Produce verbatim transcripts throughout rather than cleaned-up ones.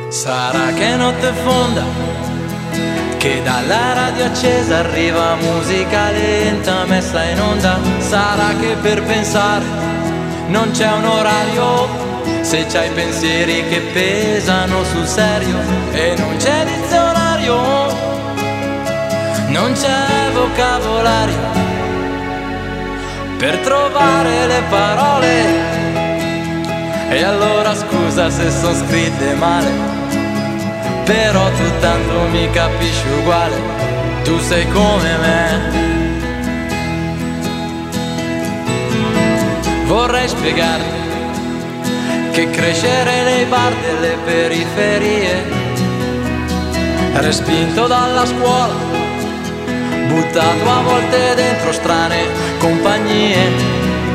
Sarà che notte fonda, che dalla radio accesa arriva musica lenta messa in onda. Sarà che per pensare non c'è un orario, se c'hai pensieri che pesano sul serio. E non c'è dizionario, non c'è vocabolario per trovare le parole. E allora scusa se son scritte male, però tu tanto mi capisci uguale, tu sei come me. Vorrei spiegarti che crescere nei bar delle periferie, respinto dalla scuola, buttato a volte dentro strane compagnie,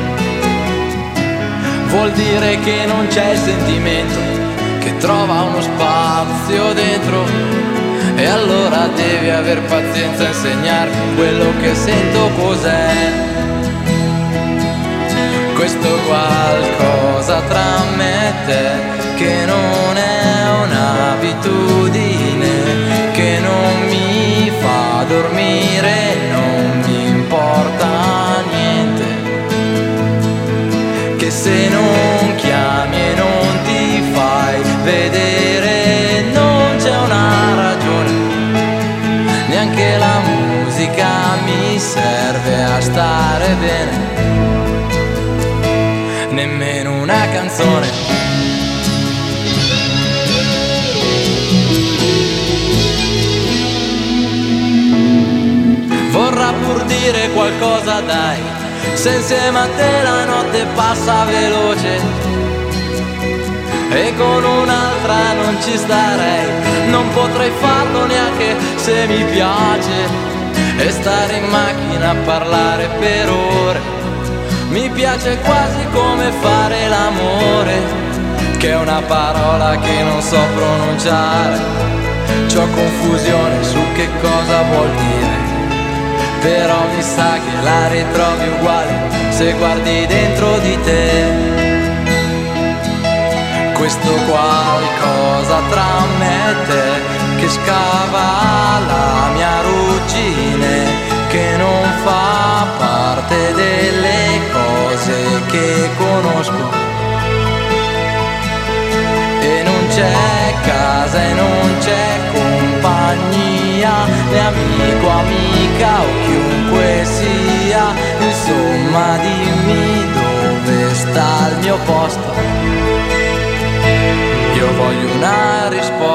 vuol dire che non c'è il sentimento che trova uno spazio dentro. E allora devi aver pazienza a insegnarmi quello che sento cos'è. Questo qualcosa tra me e te, che non è un'abitudine, che non mi fa dormire, non mi importa niente, che se non chiami e non ti fai vedere non c'è una ragione, neanche la musica mi serve a stare bene, nemmeno una canzone. Vorrà pur dire qualcosa, dai, se insieme a te la notte passa veloce e con un'altra non ci starei, non potrei farlo neanche se mi piace. E stare in macchina a parlare per ore, mi piace quasi come fare l'amore, che è una parola che non so pronunciare. C'ho confusione su che cosa vuol dire, però mi sa che la ritrovi uguale se guardi dentro di te. Questo qualcosa tra me e te che scava la mia ruggine, che non fa parte delle cose che conosco. E non c'è casa e non c'è compagnia, né amico, amica o chiunque sia. Insomma dimmi dove sta il mio posto, io voglio una risposta.